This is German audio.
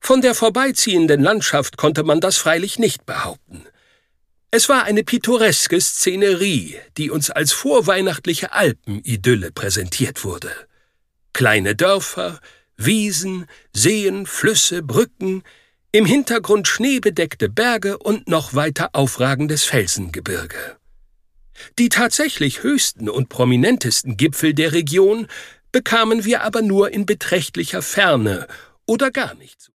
Von der vorbeiziehenden Landschaft konnte man das freilich nicht behaupten. Es war eine pittoreske Szenerie, die uns als vorweihnachtliche Alpenidylle präsentiert wurde. Kleine Dörfer, Wiesen, Seen, Flüsse, Brücken, im Hintergrund schneebedeckte Berge und noch weiter aufragendes Felsengebirge. Die tatsächlich höchsten und prominentesten Gipfel der Region bekamen wir aber nur in beträchtlicher Ferne oder gar nicht.